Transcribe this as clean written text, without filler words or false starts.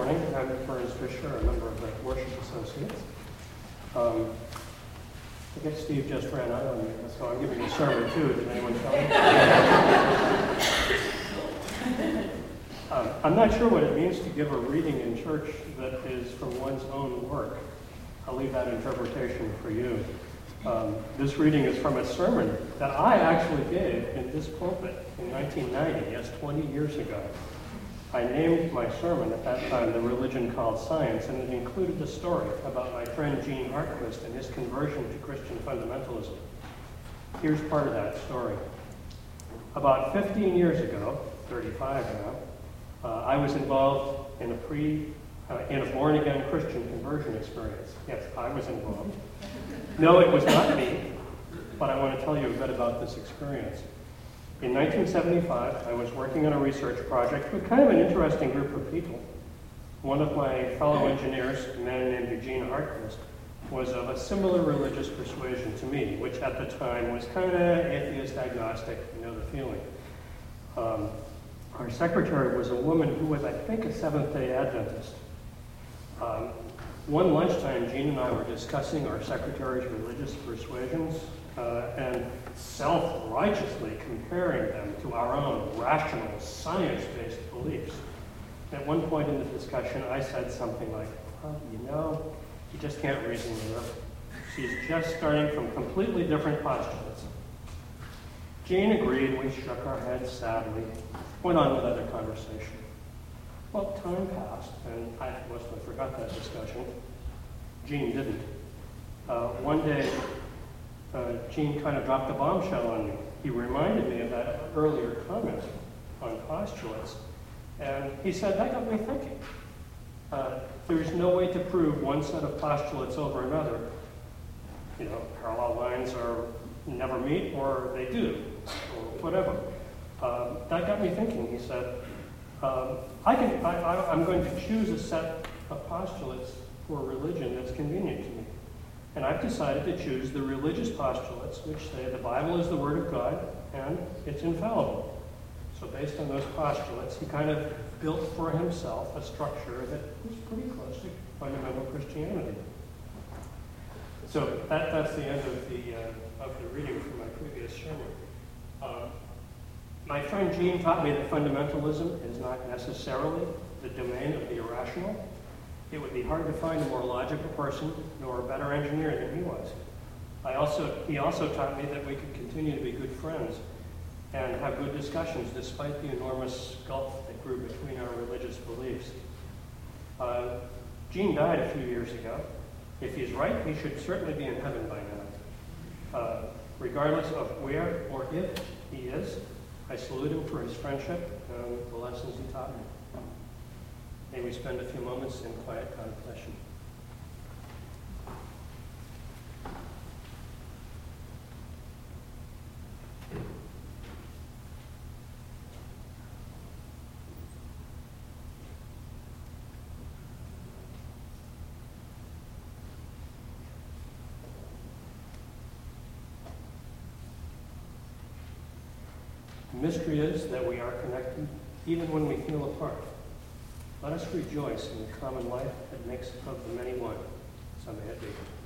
morning. I'm Burns Fisher, a member of the Worship Associates. I guess Steve just ran out on me, so I'm giving a sermon too. Did anyone tell me? I'm not sure what it means to give a reading in church that is from one's own work. I'll leave that interpretation for you. This reading is from a sermon that I actually gave in this pulpit in 1990, yes, 20 years ago. I named my sermon at that time The Religion Called Science, and it included a story about my friend Gene Hartquist and his conversion to Christian fundamentalism. Here's part of that story. About 15 years ago, 35 now, I was involved in a born-again Christian conversion experience. Yes, I was involved. No, it was not me, but I want to tell you a bit about this experience. In 1975, I was working on a research project with kind of an interesting group of people. One of my fellow engineers, a man named Eugene Hartquist, was of a similar religious persuasion to me, which at the time was kind of atheist agnostic, you know the feeling. Our secretary was a woman who was, I think, a Seventh-day Adventist. One lunchtime, Gene and I were discussing our secretary's religious persuasions and self-righteously comparing them to our own rational, science-based beliefs. At one point in the discussion, I said something like, well, you know, you just can't reason with her. She's just starting from completely different postulates. Gene agreed, we shook our heads sadly, went on with other conversation. Well, time passed, and I mostly forgot that discussion. Gene didn't. One day, Gene kind of dropped a bombshell on me. He reminded me of that earlier comment on postulates, and he said, that got me thinking. There's no way to prove one set of postulates over another. You know, parallel lines are never meet, or they do, or whatever. That got me thinking. He said, I'm going to choose a set of postulates for religion that's convenient to me. And I've decided to choose the religious postulates which say the Bible is the Word of God and it's infallible. So based on those postulates, he kind of built for himself a structure that was pretty close to fundamental Christianity. So that's the end of the reading from my previous sermon. My friend Gene taught me that fundamentalism is not necessarily the domain of the irrational. It would be hard to find a more logical person nor a better engineer than he was. He also taught me that we could continue to be good friends and have good discussions despite the enormous gulf that grew between our religious beliefs. Gene died a few years ago. If he's right, he should certainly be in heaven by now. Regardless of where or if he is, I salute him for his friendship and the lessons he taught me. May we spend a few moments in quiet contemplation. The mystery is that we are connected even when we feel apart. Let us rejoice in the common life that makes of the many one. So may it be.